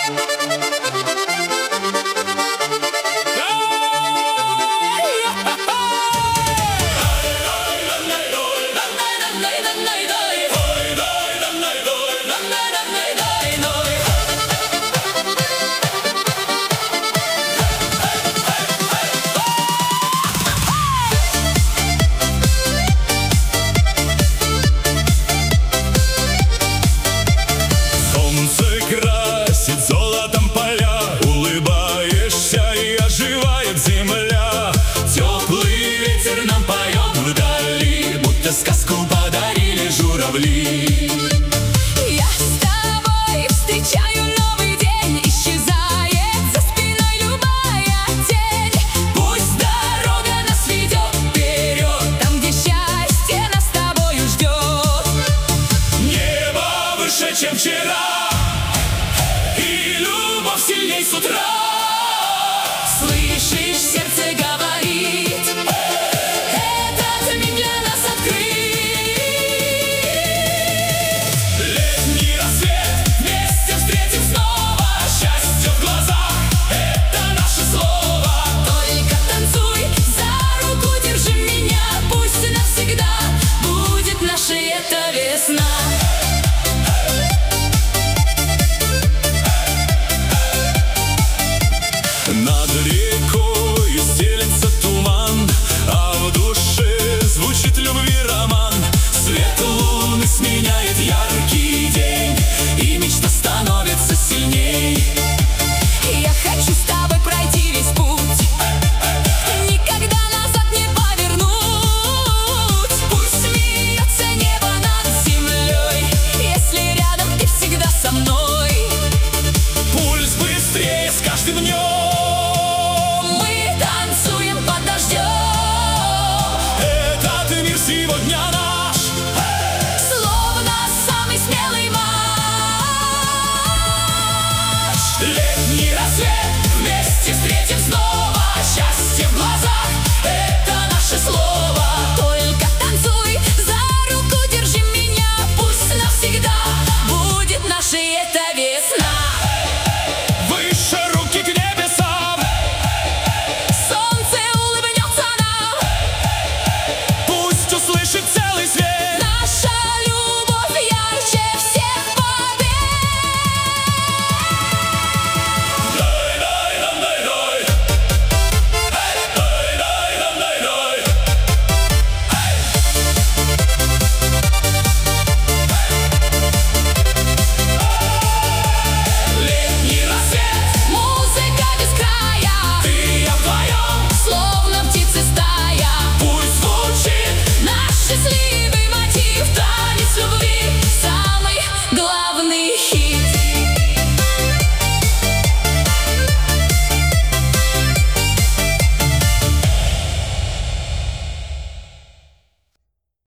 Сказку подарили журавли. Я с тобой встречаю новый день, исчезает за спиной любая тень. Пусть дорога нас ведет вперед, там, где счастье нас с тобою ждет. Небо выше, чем вчера, и любовь сильней с утра. Слышишь, сердце говорит, этот миг для нас открыт. Летний рассвет, вместе встретим снова. Счастье в глазах, это наше слово. Только танцуй, за руку держи меня, пусть навсегда будет наша эта весна. Над рекой стелется туман, а в душе звучит любви роман. Свет луны сменяет яркий день, и мечта становится сильней. Я хочу с тобой пройти весь путь, никогда назад не повернуть. Пусть смеется небо над землей, если рядом ты всегда со мной. Пульс быстрее с каждым днем. Сегодня наш, словно самый смелый марш. Летний рассвет, вместе встретим снова. Счастье в глазах, это наше слово. Только танцуй, за руку держи меня, пусть навсегда будет наша эта весна.